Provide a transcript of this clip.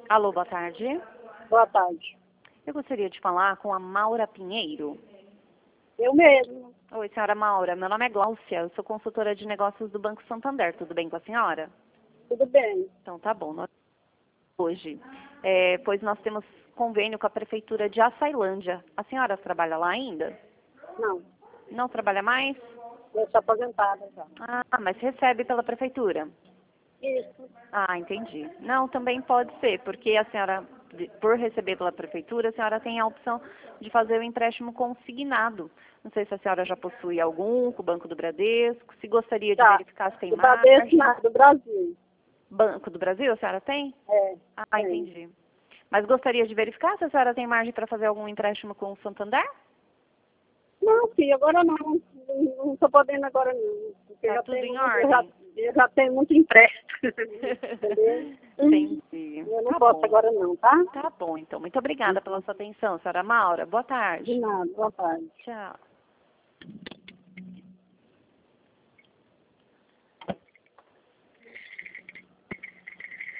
Alô, boa tarde. Boa tarde. Eu gostaria de falar com a Maura Pinheiro. Eu mesmo. Oi, senhora Maura. Meu nome é Gláucia. Eu sou consultora de negócios do Banco Santander. Tudo bem com a senhora? Tudo bem. Então tá bom. Hoje, pois nós temos convênio com a Prefeitura de Açailândia. A senhora trabalha lá ainda? Não, Não trabalha mais? eu sou aposentada já. Ah, mas recebe pela Prefeitura? Isso. Ah, entendi. Não, também pode ser, porque a senhora, por receber pela prefeitura, a senhora tem a opção de fazer o empréstimo consignado. Não sei se a senhora já possui algum com o Banco do Bradesco, se gostaria de Já. verificar se tem Do Bradesco, margem. não, do Brasil. Banco do Brasil, a senhora tem? É. Ah, Tem. entendi. Mas gostaria de verificar se a senhora tem margem para fazer algum empréstimo com o Santander? Não, filho, agora não. Não estou podendo agora não. Porque Tá já tudo tenho em muito, ordem? eu já tenho muito empréstimo. Entendeu? Entendi. Eu não Tá posso bom. agora não, tá? Tá bom, então. Muito obrigada pela sua atenção, senhora Maura. Boa De tarde. nada. Boa tarde. Tchau.